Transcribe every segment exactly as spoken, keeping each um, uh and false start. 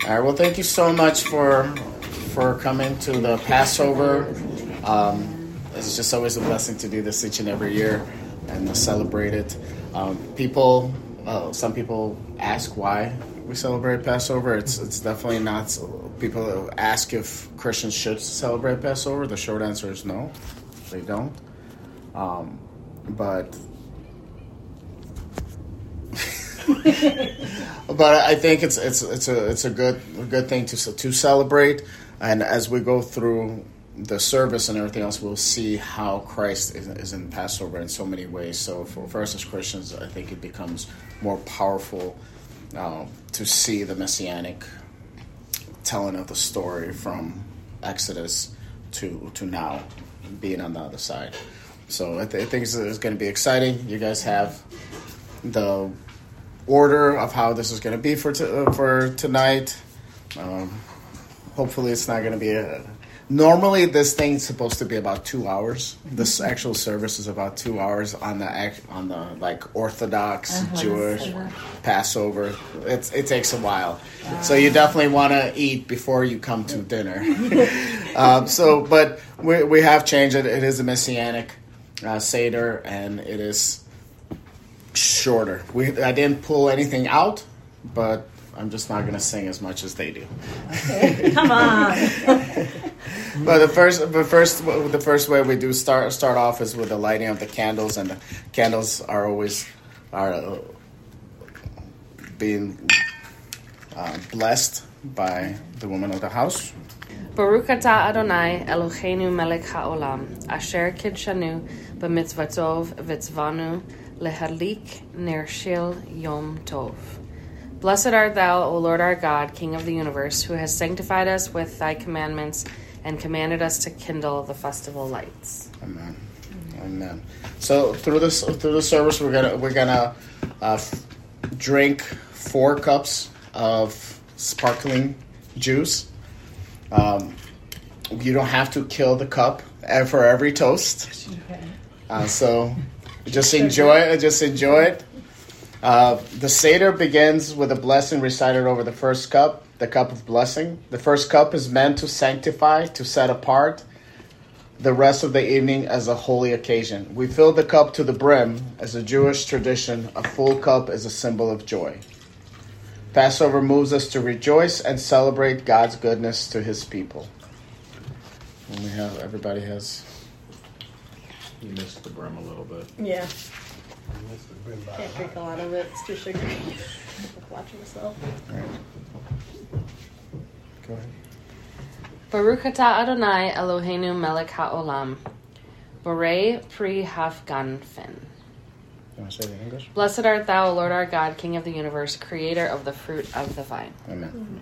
All right. Well, thank you so much for for coming to the Passover. Um, it's just always a blessing to do this each and every year and to celebrate it. Um, people, uh, some people ask why we celebrate Passover. It's it's definitely not. People ask if Christians should celebrate Passover. The short answer is no, they don't. Um, but. But I think it's it's it's a it's a good a good thing to to celebrate, and as we go through the service and everything else, we'll see how Christ is, is in Passover in so many ways. So for, for us as Christians, I think it becomes more powerful uh, to see the messianic telling of the story from Exodus to to now being on the other side. So I, th- I think it's, it's going to be exciting. You guys have the order of how this is going to be for t- uh, for tonight. Um, hopefully, it's not going to be a. Normally, this thing's supposed to be about two hours. This actual service is about two hours on the act, on the like Orthodox uh-huh. Jewish uh-huh. Passover. It's it takes a while, uh-huh. so you definitely want to eat before you come to dinner. um, so, but we we have changed it. It is a messianic uh, seder, and it is shorter. We I didn't pull anything out, but I'm just not going to sing as much as they do. Okay. Come on. But the first, the first, the first way we do start start off is with the lighting of the candles, and the candles are always are uh, being uh, blessed by the woman of the house. Baruch atah Adonai Eloheinu melech haolam asher kidshanu b'mitzvotov v'tzvanu lehadlik ner shel yom tov. Blessed art thou, O Lord our God, King of the universe, who has sanctified us with thy commandments and commanded us to kindle the festival lights. Amen. Amen. So through this through the service, we're gonna we're gonna uh, f- drink four cups of sparkling juice. Um, you don't have to kill the cup for every toast. Uh, so just enjoy it. Just enjoy it. Uh, the Seder begins with a blessing recited over the first cup, the cup of blessing. The first cup is meant to sanctify, to set apart the rest of the evening as a holy occasion. We fill the cup to the brim. As a Jewish tradition, a full cup is a symbol of joy. Passover moves us to rejoice and celebrate God's goodness to his people. And we have, everybody has... You missed the brim a little bit. Yeah. Can't drink a lot of it. It's too sugary. Watching myself. All right. Go ahead. Baruch atah Adonai Eloheinu melech haolam borei pri hafganfen. You want to say it in English? Blessed art thou, O Lord our God, King of the universe, creator of the fruit of the vine. Amen. Mm-hmm.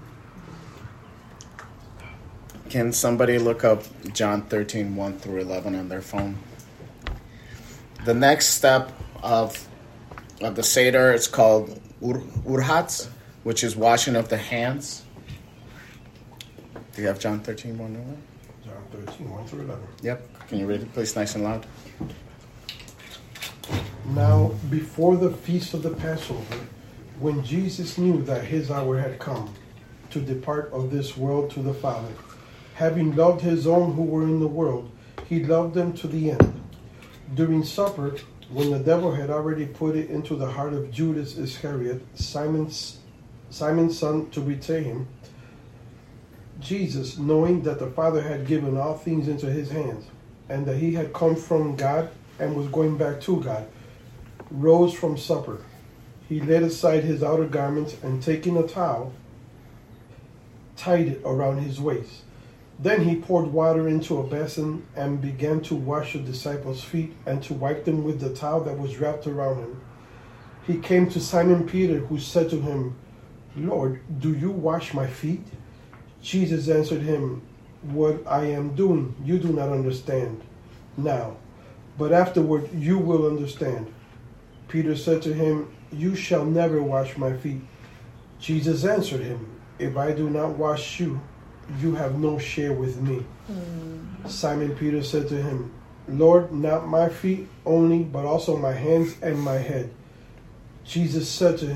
Can somebody look up John thirteen, one through eleven on their phone? The next step of of the Seder is called ur, urhatz, which is washing of the hands. Do you have John thirteen, one through eleven? John thirteen, one through eleven. Yep. Can you read it, please, nice and loud? Now, before the feast of the Passover, when Jesus knew that his hour had come to depart of this world to the Father, having loved his own who were in the world, he loved them to the end. During supper, when the devil had already put it into the heart of Judas Iscariot, Simon's, Simon's son, to betray him, Jesus, knowing that the Father had given all things into his hands, and that he had come from God and was going back to God, rose from supper. He laid aside his outer garments, and taking a towel, tied it around his waist. Then he poured water into a basin and began to wash the disciples' feet and to wipe them with the towel that was wrapped around him. He came to Simon Peter, who said to him, Lord, do you wash my feet? Jesus answered him, what I am doing you do not understand now, but afterward you will understand. Peter said to him, you shall never wash my feet. Jesus answered him, if I do not wash you, you have no share with me. Mm. Simon Peter said to him, Lord, not my feet only, but also my hands and my head. Jesus said to him,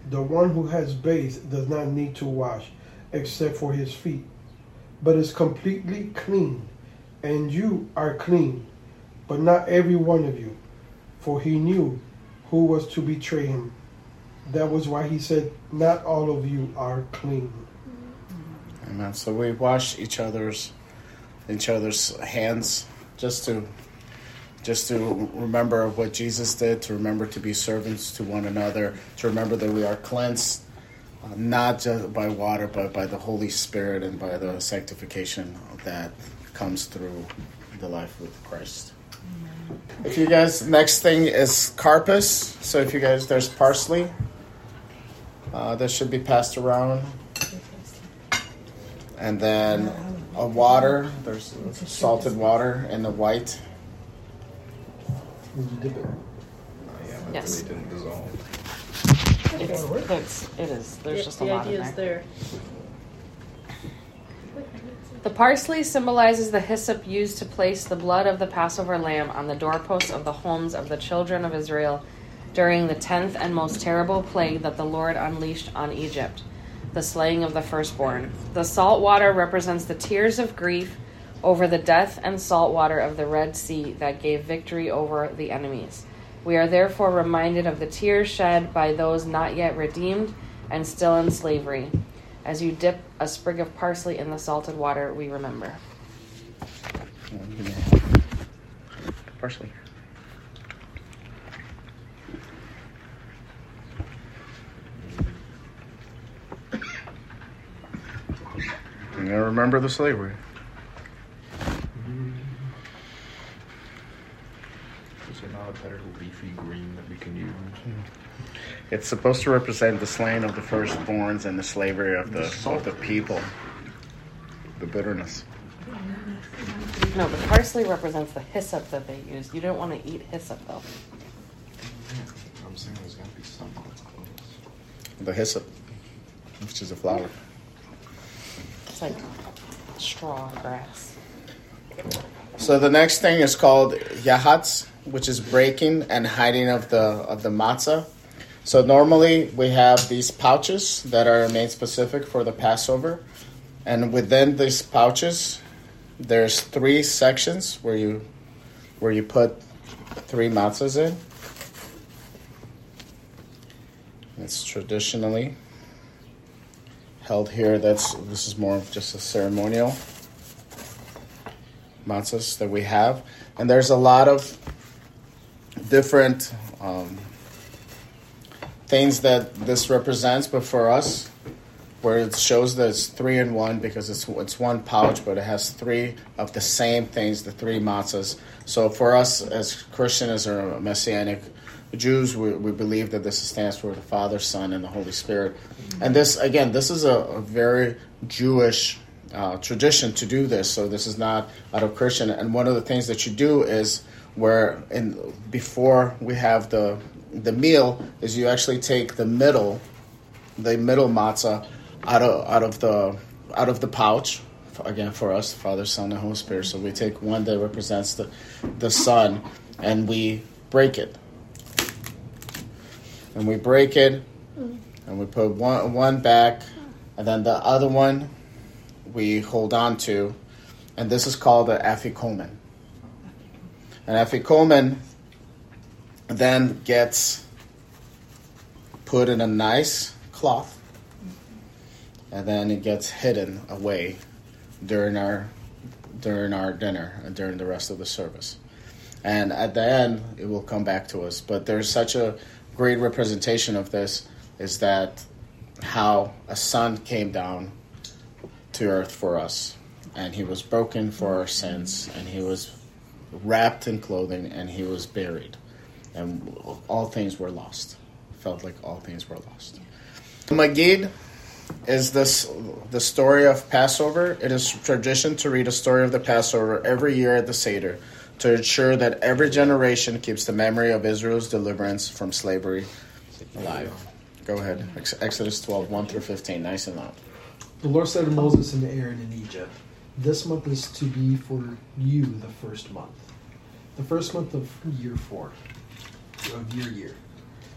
The one who has bathed does not need to wash except for his feet, but is completely clean. And you are clean, but not every one of you. For he knew who was to betray him. That was why he said, not all of you are clean. Amen. So we wash each other's each other's hands just to just to remember what Jesus did, to remember to be servants to one another, to remember that we are cleansed uh, not just by water, but by the Holy Spirit and by the sanctification that comes through the life with Christ. Amen. If you guys, next thing is carpus. So if you guys, there's parsley. Uh, that should be passed around. And then a water. There's salted water in the white. Would you dip it? Yeah, but Yes. they didn't dissolve. It's, it's, it is. There's The- just a the lot in idea is there. there. The parsley symbolizes the hyssop used to place the blood of the Passover lamb on the doorposts of the homes of the children of Israel during the tenth and most terrible plague that the Lord unleashed on Egypt, the slaying of the firstborn. The salt water represents the tears of grief over the death and salt water of the Red Sea that gave victory over the enemies. We are therefore reminded of the tears shed by those not yet redeemed and still in slavery. As you dip a sprig of parsley in the salted water, we remember. Parsley. And I remember the slavery. Is there not a better leafy green that we can use? It's supposed to represent the slaying of the firstborns and the slavery of the of the people. The bitterness. No, but parsley represents the hyssop that they use. You don't want to eat hyssop, though. I'm saying there's got to be something that's close. The hyssop, which is a flower. It's like straw grass. So the next thing is called yahatz, which is breaking and hiding of the of the matzah. So normally we have these pouches that are made specific for the Passover, and within these pouches, there's three sections where you where you put three matzahs in. It's traditionally held here. That's this is more of just a ceremonial matzahs that we have, and there's a lot of different um, things that this represents. But for us, where it shows that it's three in one because it's it's one pouch, but it has three of the same things, the three matzahs. So for us as Christians or Messianic Jews, we, we believe that this stands for the Father, Son, and the Holy Spirit. And this, again, this is a, a very Jewish uh, tradition to do this. So this is not out of Christian. And one of the things that you do is where in before we have the the meal is you actually take the middle, the middle matzah out of out of the out of the pouch. Again, for us, Father, Son, and Holy Spirit. So we take one that represents the the Son, and we break it. And we break it, and we put one one back, and then the other one we hold on to, and this is called the afikomen. And afikomen then gets put in a nice cloth, and then it gets hidden away during our during our dinner and during the rest of the service. And at the end, it will come back to us. But there's such a great representation of this is that how a son came down to earth for us, and he was broken for our sins, and he was wrapped in clothing, and he was buried, and all things were lost. Felt like all things were lost. Magid is this the story of Passover. It is tradition to read a story of the Passover every year at the Seder to ensure that every generation keeps the memory of Israel's deliverance from slavery alive. Go ahead. Ex- Exodus twelve, one through fifteen. Nice and loud. The Lord said to Moses and to Aaron in Egypt, "This month is to be for you the first month, the first month of year four, of your year.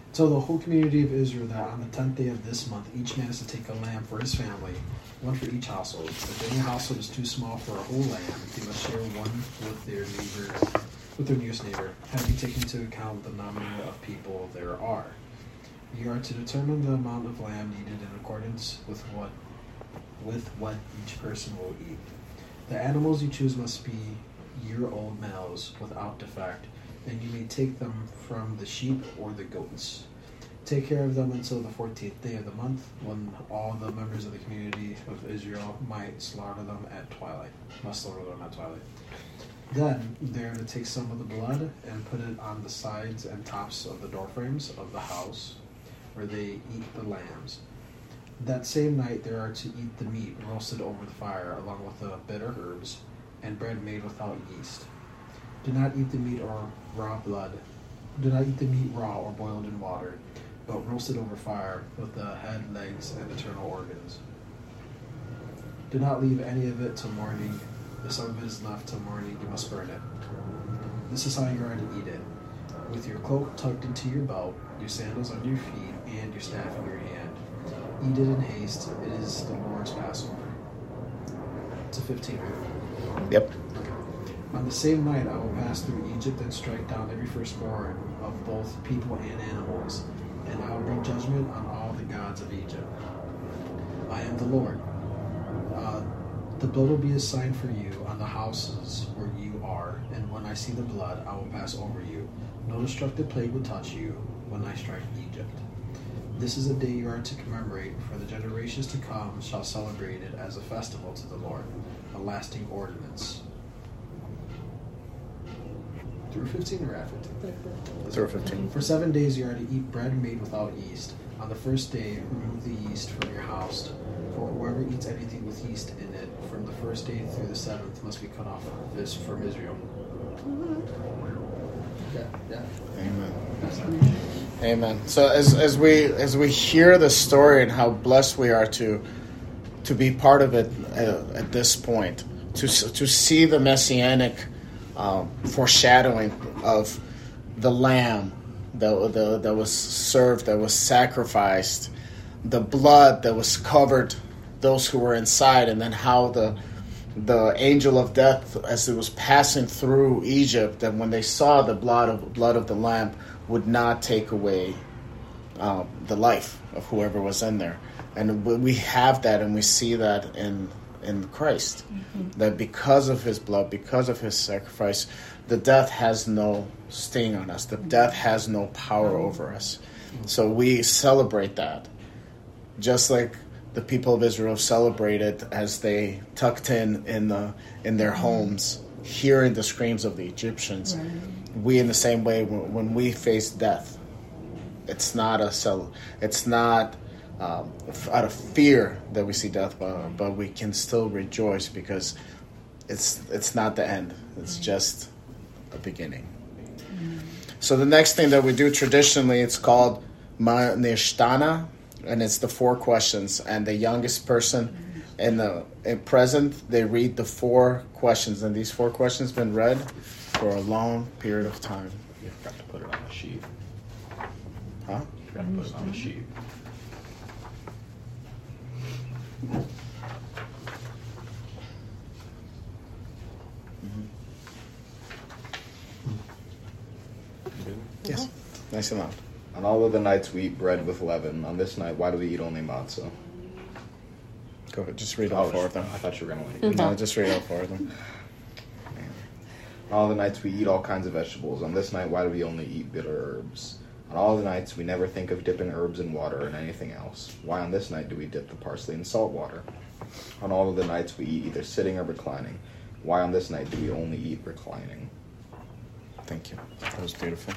Tell the whole community of Israel that on the tenth day of this month, each man is to take a lamb for his family, one for each household. If any household is too small for a whole lamb, they must share one with their neighbor, with their nearest neighbor, having taken into account the number of people there are. You are to determine the amount of lamb needed in accordance with what with what each person will eat. The animals you choose must be year-old males without defect, and you may take them from the sheep or the goats. Take care of them until the fourteenth day of the month, when all the members of the community of Israel might slaughter them at twilight. Must slaughter them at twilight. Then they are to take some of the blood and put it on the sides and tops of the doorframes of the house where they eat the lambs. That same night they are to eat the meat roasted over the fire, along with the bitter herbs and bread made without yeast. Do not eat the meat or raw blood. Do not eat the meat raw or boiled in water, but roasted over fire with the head, legs, and internal organs. Do not leave any of it till morning. If some of it is left till morning, you must burn it. This is how you are to eat it: with your cloak tucked into your belt, your sandals on your feet, and your staff in your hand. Eat it in haste. It is the Lord's Passover. To fifteen. Yep. On the same night I will pass through Egypt and strike down every firstborn of both people and animals, and I will bring judgment on all the gods of Egypt. I am the Lord. Uh, the blood will be a sign for you on the houses where you are, and when I see the blood, I will pass over you. No destructive plague will touch you when I strike Egypt. This is a day you are to commemorate, for the generations to come shall celebrate it as a festival to the Lord, a lasting ordinance. Through fifteen or at fifteen? Through fifteen. For seven days you are to eat bread made without yeast. On the first day, remove the yeast from your house. For whoever eats anything with yeast in it, from the first day through the seventh, must be cut off from this from Israel. Yeah, yeah. Amen. Amen. So as as we as we hear the story and how blessed we are to to be part of it uh, at this point, to to see the messianic um, foreshadowing of the lamb that the, that was served, that was sacrificed, the blood that was covered those who were inside, and then how the the angel of death, as it was passing through Egypt, and when they saw the blood of blood of the lamb, would not take away uh, the life of whoever was in there. And we have that, and we see that in in Christ, mm-hmm. that because of his blood, because of his sacrifice, the death has no sting on us. The death has no power over us. So we celebrate that, just like the people of Israel celebrated as they tucked in in the in their homes, hearing the screams of the Egyptians. Right. We, in the same way, when we face death, it's not a cel- it's not um, out of fear that we see death, but, but we can still rejoice because it's it's not the end. It's just a beginning. Mm. So the next thing that we do traditionally, it's called Manishtana, and it's the four questions. And the youngest person in the in present, they read the four questions, and these four questions have been read for a long period of time. You forgot to put it on the sheet. Huh? You forgot to put it on the sheet. Yes, nice and loud. On all of the nights we eat bread with leaven. On this night, why do we eat only matzah? Go ahead, just read all oh, four of them. I thought you were going to wait. No, just read all four of them. On all the nights we eat all kinds of vegetables. On this night, why do we only eat bitter herbs? On all the nights we never think of dipping herbs in water and anything else. Why on this night do we dip the parsley in salt water? On all of the nights we eat either sitting or reclining. Why on this night do we only eat reclining? Thank you. That was beautiful.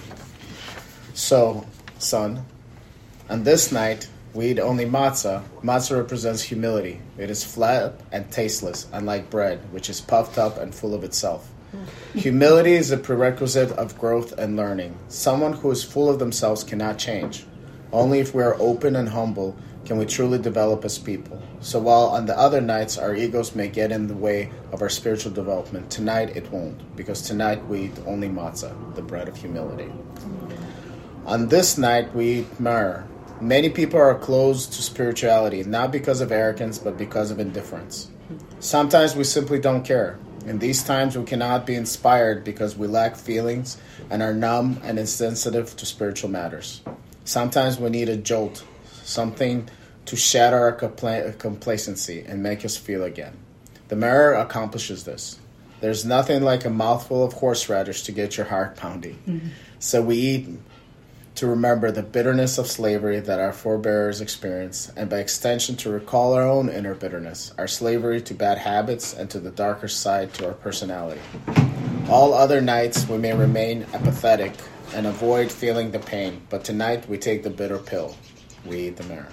So, son, on this night we eat only matzah. Matzah represents humility. It is flat and tasteless, unlike bread, which is puffed up and full of itself. Humility is a prerequisite of growth and learning. Someone who is full of themselves cannot change. Only if we are open and humble can we truly develop as people. So while on the other nights our egos may get in the way of our spiritual development, tonight it won't, because tonight we eat only matzah, the bread of humility. On this night, we eat myrrh. Many people are closed to spirituality, not because of arrogance, but because of indifference. Sometimes we simply don't care. In these times, we cannot be inspired because we lack feelings and are numb and insensitive to spiritual matters. Sometimes we need a jolt, something to shatter our compla- complacency and make us feel again. The myrrh accomplishes this. There's nothing like a mouthful of horseradish to get your heart pounding. Mm-hmm. So we eat to remember the bitterness of slavery that our forebears experienced, and by extension to recall our own inner bitterness, our slavery to bad habits and to the darker side to our personality. All other nights we may remain apathetic and avoid feeling the pain, but tonight we take the bitter pill. We eat the myrrh.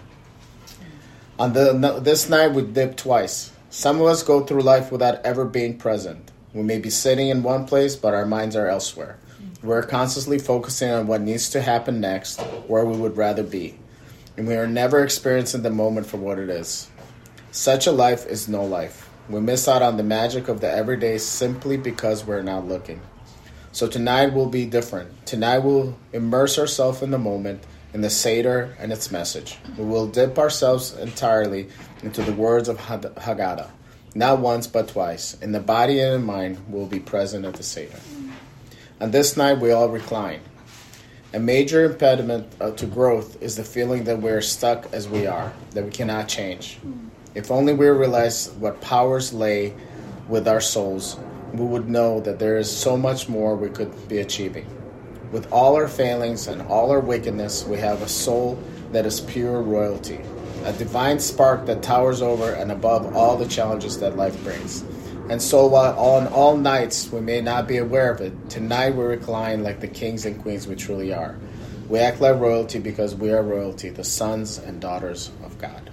On the, this night we dip twice. Some of us go through life without ever being present. We may be sitting in one place, but our minds are elsewhere. We're constantly focusing on what needs to happen next, where we would rather be. And we are never experiencing the moment for what it is. Such a life is no life. We miss out on the magic of the everyday simply because we're not looking. So tonight will be different. Tonight we'll immerse ourselves in the moment, in the Seder and its message. We will dip ourselves entirely into the words of Haggadah. Not once, but twice. In the body and in mind, we'll be present at the Seder. On this night, we all recline. A major impediment uh, to growth is the feeling that we're stuck as we are, that we cannot change. If only we realize what powers lay with our souls, we would know that there is so much more we could be achieving. With all our failings and all our wickedness, we have a soul that is pure royalty, a divine spark that towers over and above all the challenges that life brings. And so while on all nights we may not be aware of it, tonight we recline like the kings and queens we truly are. We act like royalty because we are royalty, the sons and daughters of God.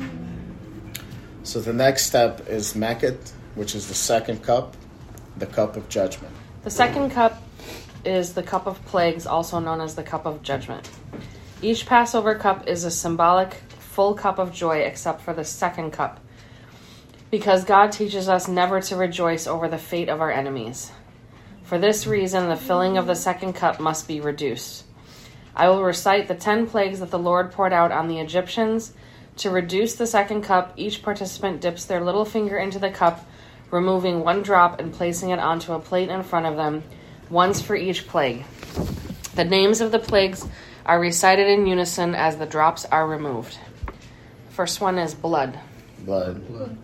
So the next step is Meket, which is the second cup, the cup of judgment. The second cup is the cup of plagues, also known as the cup of judgment. Each Passover cup is a symbolic full cup of joy except for the second cup, because God teaches us never to rejoice over the fate of our enemies. For this reason, the filling of the second cup must be reduced. I will recite the ten plagues that the Lord poured out on the Egyptians. To reduce the second cup, each participant dips their little finger into the cup, removing one drop and placing it onto a plate in front of them, once for each plague. The names of the plagues are recited in unison as the drops are removed. First one is blood. Blood. Blood.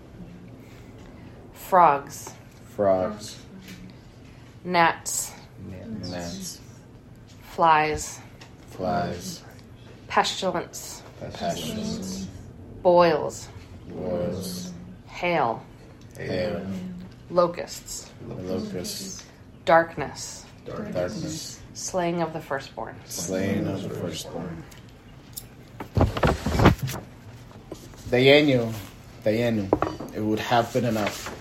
Frogs. Frogs. Gnats. Gnats. Flies. Flies. Pestilence. Pestilence. Boils. Boils. Hail. Hail. Locusts. Locusts. Darkness. Darkness. Slaying of the firstborn. Slaying of the firstborn. Dayenu. Dayenu. It would have been enough.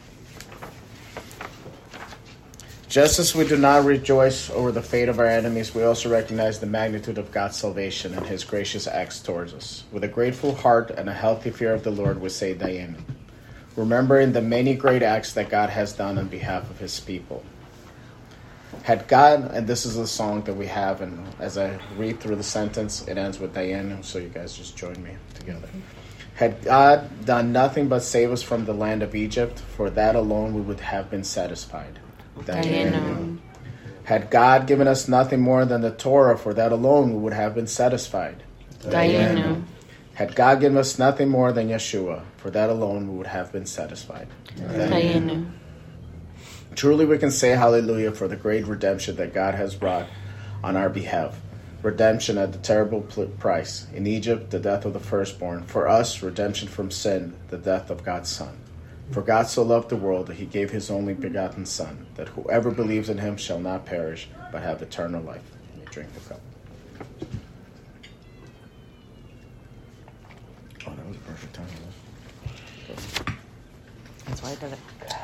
Just as we do not rejoice over the fate of our enemies, we also recognize the magnitude of God's salvation and his gracious acts towards us. With a grateful heart and a healthy fear of the Lord, we say Dayenu, remembering the many great acts that God has done on behalf of his people. Had God, and this is the song that we have, and as I read through the sentence, it ends with Dayenu, so you guys just join me together. Had God done nothing but save us from the land of Egypt, for that alone we would have been satisfied. Dayenu. Had God given us nothing more than the Torah, for that alone we would have been satisfied. Dayenu. Had God given us nothing more than Yeshua, for that alone we would have been satisfied. Dayenu. Truly we can say hallelujah for the great redemption that God has brought on our behalf. Redemption at the terrible price. In Egypt, the death of the firstborn. For us, redemption from sin, the death of God's Son. For God so loved the world that he gave his only begotten Son, that whoever believes in him shall not perish, but have eternal life. Let me drink the cup. Oh, that was a perfect time. That's why I did it.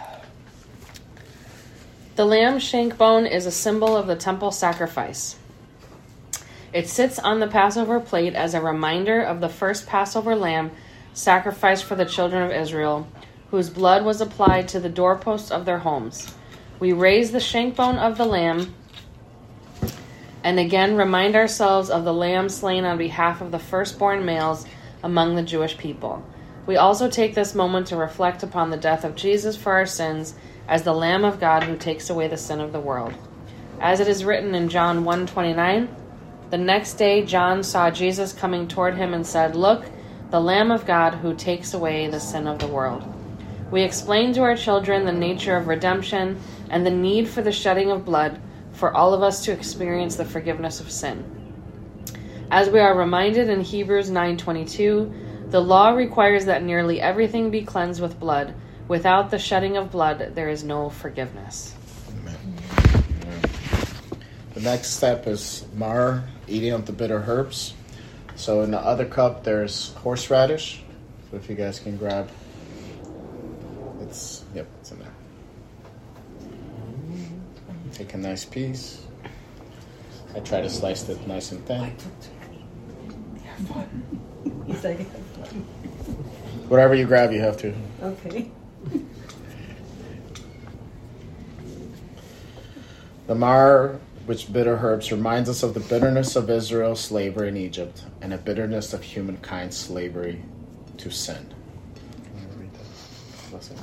The lamb shank bone is a symbol of the temple sacrifice. It sits on the Passover plate as a reminder of the first Passover lamb sacrificed for the children of Israel, whose blood was applied to the doorposts of their homes. We raise the shank bone of the lamb and again remind ourselves of the lamb slain on behalf of the firstborn males among the Jewish people. We also take this moment to reflect upon the death of Jesus for our sins as the Lamb of God who takes away the sin of the world. As it is written in John one twenty-nine, the next day John saw Jesus coming toward him and said, "Look, the Lamb of God who takes away the sin of the world." We explain to our children the nature of redemption and the need for the shedding of blood for all of us to experience the forgiveness of sin. As we are reminded in Hebrews nine twenty-two, the law requires that nearly everything be cleansed with blood. Without the shedding of blood, there is no forgiveness. Amen. The next step is mar, eating of the bitter herbs. So in the other cup, there's horseradish. So if you guys can grab, it's, yep, it's in there. Take a nice piece. I try to slice it nice and thin. He's like, Whatever you grab, you have to. okay. The mar, which bitter herbs, reminds us of the bitterness of Israel's slavery in Egypt and the bitterness of humankind's slavery to sin. Can you read that? Blessing.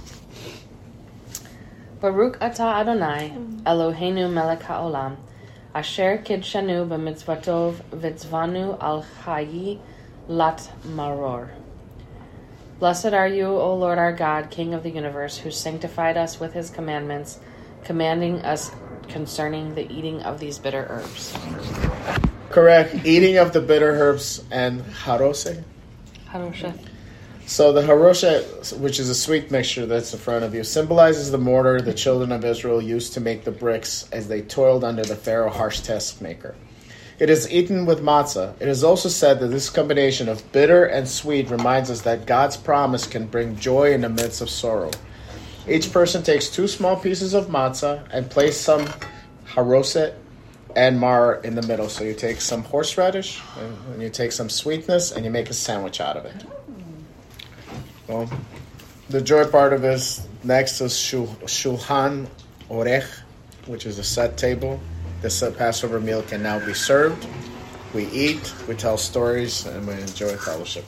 Baruch atah Adonai, Eloheinu melech haolam, asher kidshanu b'mitzvatov v'tzvanu al chayi lat maror. Blessed are you, O Lord our God, King of the universe, who sanctified us with his commandments, commanding us concerning the eating of these bitter herbs. Correct. Eating of the bitter herbs and harose. Haroshet. So the haroshet, which is a sweet mixture that's in front of you, symbolizes the mortar the children of Israel used to make the bricks as they toiled under the Pharaoh harsh taskmaker. It is eaten with matzah. It is also said that this combination of bitter and sweet reminds us that God's promise can bring joy in the midst of sorrow. Each person takes two small pieces of matzah and place some haroset and mar in the middle. So you take some horseradish and you take some sweetness and you make a sandwich out of it. Well, the joy part of this next is shul, Shulchan Orech, which is a set table. This Passover meal can now be served. We eat, we tell stories, and we enjoy fellowship.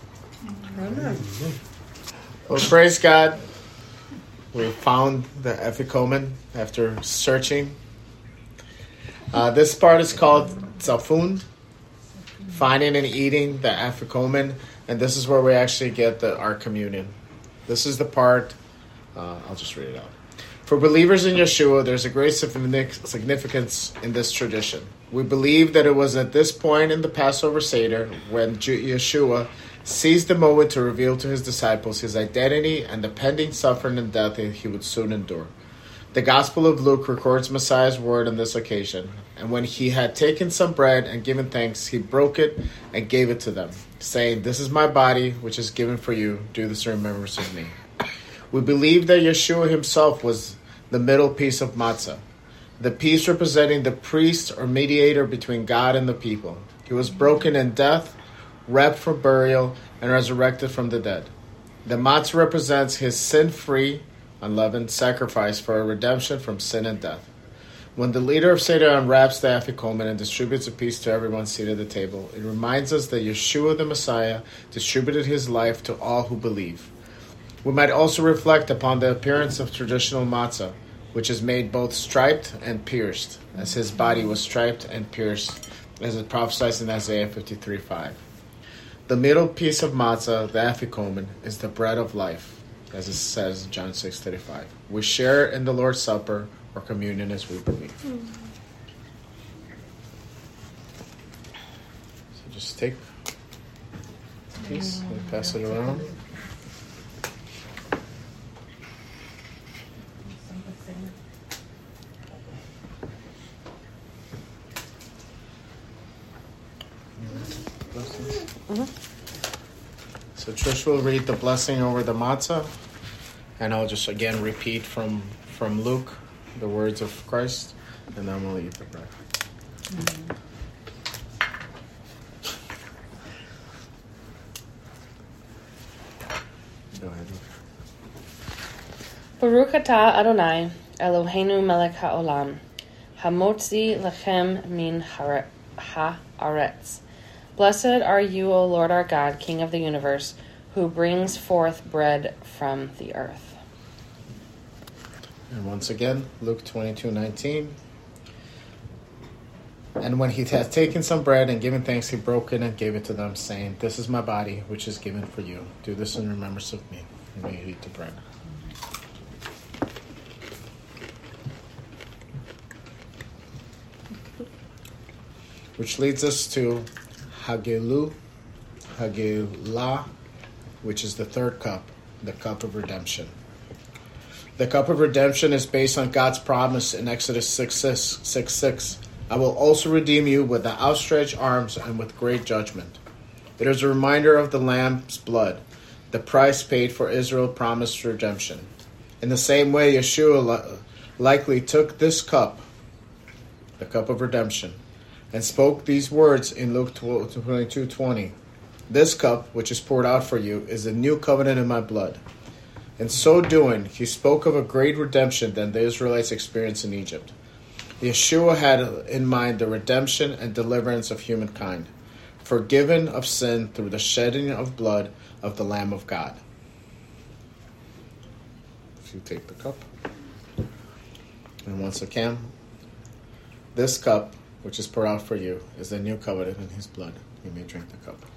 Well, praise God. We found the Epikomen after searching. Uh, this part is called Tzafun, finding and eating the Epikomen, and this is where we actually get the our communion. This is the part, uh, I'll just read it out. For believers in Yeshua, there's a great significance in this tradition. We believe that it was at this point in the Passover Seder when Yeshua seized the moment to reveal to his disciples his identity and the pending suffering and death that he would soon endure. The Gospel of Luke records Messiah's word on this occasion, and when he had taken some bread and given thanks, he broke it and gave it to them, saying, "This is my body, which is given for you. Do this in remembrance of me." We believe that Yeshua himself was the middle piece of matzah, the piece representing the priest or mediator between God and the people. He was broken in death, wrapped for burial, and resurrected from the dead. The matzah represents his sin-free, unleavened sacrifice for a redemption from sin and death. When the leader of Seder unwraps the Afikomen and distributes a piece to everyone seated at the table, it reminds us that Yeshua the Messiah distributed his life to all who believe. We might also reflect upon the appearance of traditional matzah, which is made both striped and pierced, as his body was striped and pierced, as it prophesies in Isaiah fifty-three five. The middle piece of matzah, the Afikomen, is the bread of life, as it says in John six thirty-five. We share in the Lord's Supper or communion as we believe. Mm. So just take a piece and pass it around. Mm-hmm. So Trish will read the blessing over the matzah, and I'll just again repeat from from Luke the words of Christ, and then we'll eat the bread. Mm-hmm. Go ahead. Baruch atah Adonai, Eloheinu melech haolam, hamotzi lechem min haaretz. Blessed are you, O Lord our God, King of the universe, who brings forth bread from the earth. And once again, Luke twenty-two nineteen. And when he had taken some bread and given thanks, he broke it and gave it to them, saying, This is my body, which is given for you. Do this in remembrance of me. And may you eat the bread. Which leads us to Hagelu, Hagelah, which is the third cup, the cup of redemption. The cup of redemption is based on God's promise in Exodus six six. I will also redeem you with the outstretched arms and with great judgment. It is a reminder of the Lamb's blood, the price paid for Israel's promised redemption. In the same way, Yeshua likely took this cup, the cup of redemption, and spoke these words in Luke twenty-two twenty. This cup, which is poured out for you, is a new covenant in my blood. In so doing, he spoke of a great redemption that the Israelites experienced in Egypt. Yeshua had in mind the redemption and deliverance of humankind, forgiven of sin through the shedding of blood of the Lamb of God. If you take the cup, and once again, this cup, which is poured out for you, is the new covenant in his blood. You may drink the cup.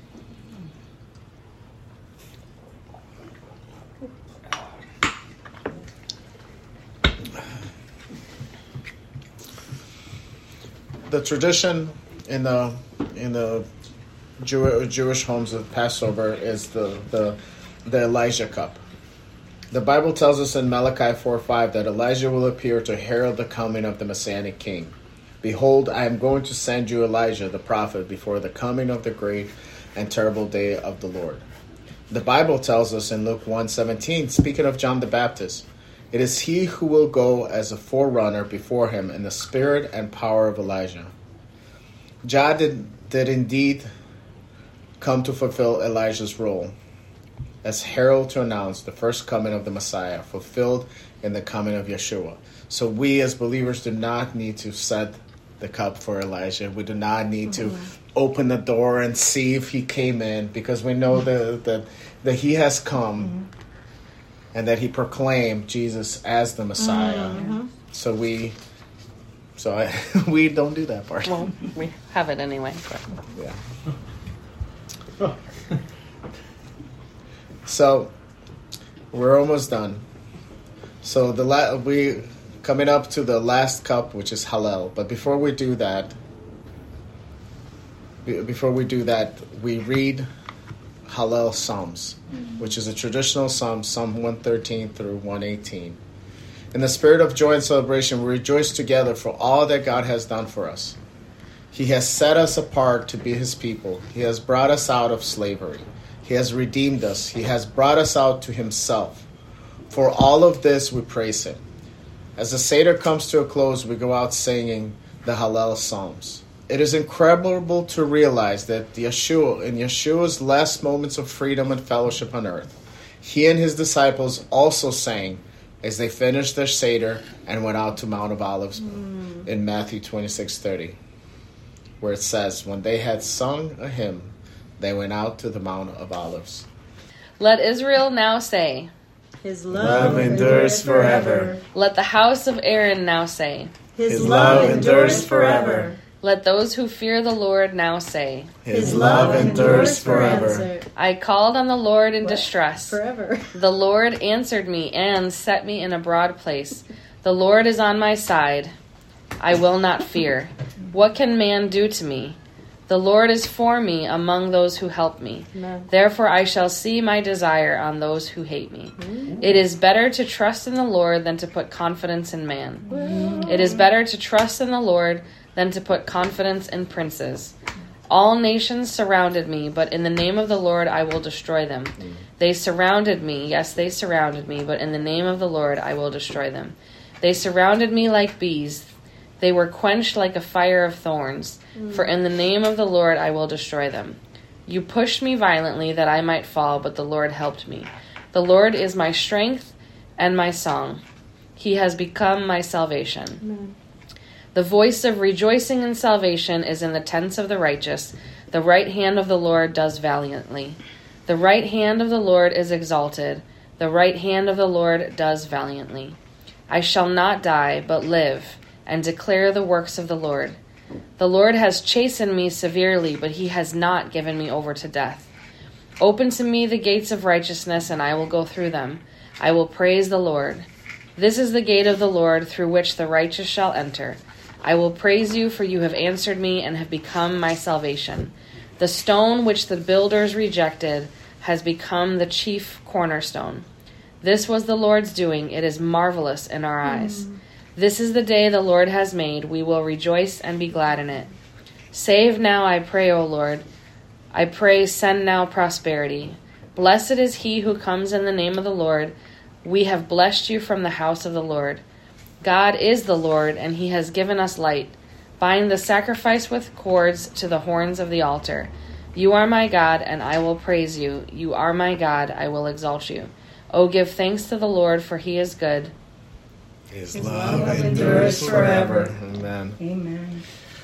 The tradition in the in the Jew, Jewish homes of Passover is the, the the Elijah cup. The Bible tells us in Malachi four five that Elijah will appear to herald the coming of the Messianic King. Behold, I am going to send you Elijah the prophet before the coming of the great and terrible day of the Lord. The Bible tells us in Luke one seventeen, speaking of John the Baptist, it is he who will go as a forerunner before him in the spirit and power of Elijah. John did, did indeed come to fulfill Elijah's role as herald to announce the first coming of the Messiah, fulfilled in the coming of Yeshua. So we as believers do not need to set the cup for Elijah. We do not need mm-hmm. to open the door and see if he came in, because we know that, that, that he has come. Mm-hmm. And that he proclaimed Jesus as the Messiah. Mm-hmm. So we, so I, we don't do that part. Well, we have it anyway. But. Yeah. So we're almost done. So the la- we coming up to the last cup, which is Hallel. But before we do that, before we do that, we read Hallel Psalms, mm-hmm. which is a traditional psalm, Psalm one thirteen through one eighteen. In the spirit of joy and celebration, we rejoice together for all that God has done for us. He has set us apart to be his people. He has brought us out of slavery. He has redeemed us. He has brought us out to himself. For all of this, we praise him. As the Seder comes to a close, we go out singing the Hallel Psalms. It is incredible to realize that Yeshua, in Yeshua's last moments of freedom and fellowship on earth, he and his disciples also sang as they finished their Seder and went out to Mount of Olives mm. in Matthew twenty-six thirty, where it says, when they had sung a hymn, they went out to the Mount of Olives. Let Israel now say, His love, love endures forever. Let the house of Aaron now say, His, His love endures forever. Let those who fear the Lord now say, His love endures forever. I called on the Lord in distress. Forever. The Lord answered me and set me in a broad place. The Lord is on my side. I will not fear. What can man do to me? The Lord is for me among those who help me. Amen. Therefore I shall see my desire on those who hate me. Mm-hmm. It is better to trust in the Lord than to put confidence in man. Mm-hmm. It is better to trust in the Lord than to put confidence in princes. All nations surrounded me, but in the name of the Lord I will destroy them. Mm. They surrounded me, yes, they surrounded me, but in the name of the Lord I will destroy them. They surrounded me like bees. They were quenched like a fire of thorns. Mm. For in the name of the Lord I will destroy them. You pushed me violently that I might fall, but the Lord helped me. The Lord is my strength and my song. He has become my salvation. Mm. The voice of rejoicing and salvation is in the tents of the righteous. The right hand of the Lord does valiantly. The right hand of the Lord is exalted. The right hand of the Lord does valiantly. I shall not die, but live, and declare the works of the Lord. The Lord has chastened me severely, but he has not given me over to death. Open to me the gates of righteousness, and I will go through them. I will praise the Lord. This is the gate of the Lord, through which the righteous shall enter. I will praise you, for you have answered me and have become my salvation. The stone which the builders rejected has become the chief cornerstone. This was the Lord's doing. It is marvelous in our eyes. Mm. This is the day the Lord has made. We will rejoice and be glad in it. Save now, I pray, O Lord. I pray, send now prosperity. Blessed is he who comes in the name of the Lord. We have blessed you from the house of the Lord. God is the Lord, and he has given us light. Bind the sacrifice with cords to the horns of the altar. You are my God, and I will praise you. You are my God, I will exalt you. Oh, give thanks to the Lord, for he is good. His, His love, love endures endures forever. forever. Amen. Amen.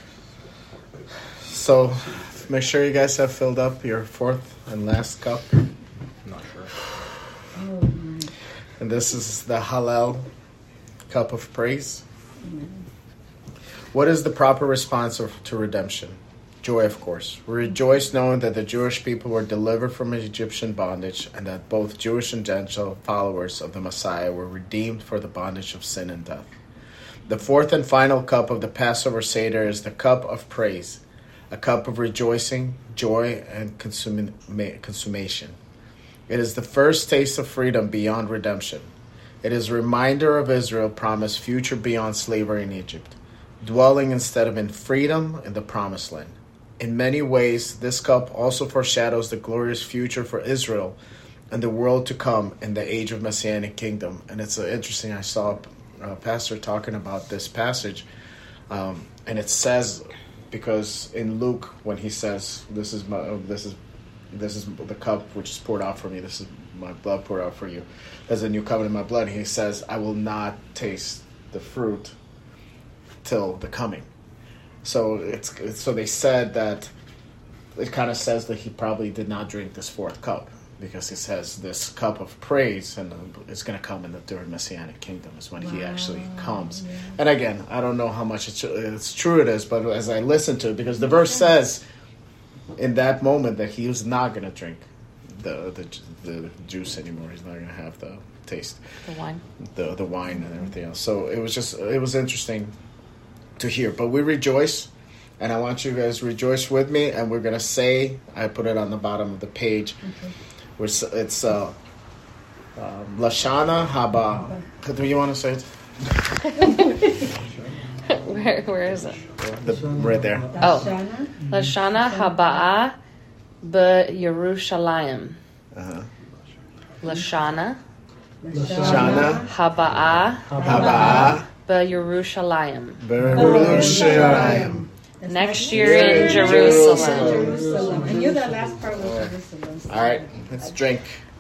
So, make sure you guys have filled up your fourth and last cup. I'm not sure. Oh, my. And this is the Hallel cup of praise. Amen. What is the proper response of, to redemption? Joy, of course. We rejoice knowing that the Jewish people were delivered from Egyptian bondage and that both Jewish and Gentile followers of the Messiah were redeemed for the bondage of sin and death. The fourth and final cup of the Passover Seder is the cup of praise, a cup of rejoicing, joy, and consumma- consummation. It is the first taste of freedom beyond redemption. It is a reminder of Israel promised future beyond slavery in Egypt, dwelling instead of in freedom in the promised land. In many ways, this cup also foreshadows the glorious future for Israel and the world to come in the age of Messianic kingdom. And it's uh, interesting, I saw a pastor talking about this passage, um, and it says, because in Luke, when he says, this is my, uh, this is this is the cup which is poured out for me, this is my blood poured out for you, there's a new covenant in my blood, he says, I will not taste the fruit till the coming. So it's, it's so they said that it kind of says that he probably did not drink this fourth cup because he says this cup of praise and it's going to come in the third Messianic kingdom is when wow. he actually comes. Yeah. And again, I don't know how much it's, it's true it is, but as I listen to it, because the verse says in that moment that he was not going to drink the, the the juice anymore. He's not going to have the taste, the wine, the the wine and everything else. So it was just it was interesting to hear. But we rejoice, and I want you guys to rejoice with me, and we're going to say, I put it on the bottom of the page, okay. We're, it's uh, um, Lashana Haba. Do you want to say it? where, where is it? The, right there. Oh. Lashana Haba'ah B'Yerushalayim. Uh-huh. Lashana Lashana Haba'ah Haba'ah B'Yerushalayim. B'Yerushalayim. Next year in Jerusalem. Jerusalem. I knew that last part was Jerusalem. All right, let's drink.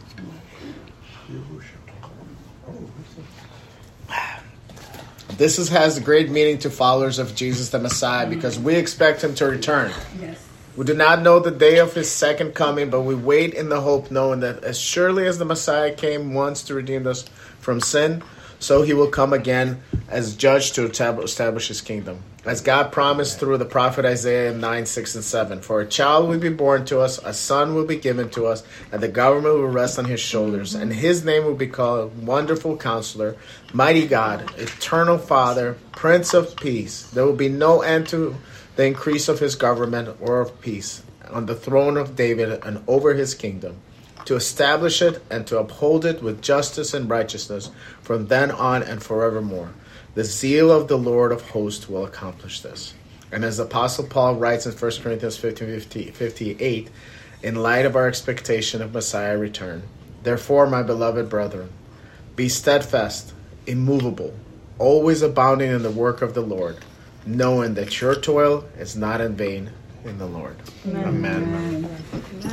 This is, has great meaning to followers of Jesus the Messiah because we expect him to return. Yes. We do not know the day of his second coming, but we wait in the hope knowing that as surely as the Messiah came once to redeem us from sin, so he will come again as judge to establish his kingdom. As God promised through the prophet Isaiah in nine, six, and seven, for a child will be born to us, a son will be given to us, and the government will rest on his shoulders, and his name will be called Wonderful Counselor, Mighty God, Eternal Father, Prince of Peace. There will be no end to the increase of his government or of peace on the throne of David and over his kingdom, to establish it and to uphold it with justice and righteousness from then on and forevermore. The zeal of the Lord of hosts will accomplish this. And as Apostle Paul writes in First Corinthians fifteen, fifty-eight, in light of our expectation of Messiah's return, therefore, my beloved brethren, be steadfast, immovable, always abounding in the work of the Lord, knowing that your toil is not in vain in the Lord. Amen. Amen.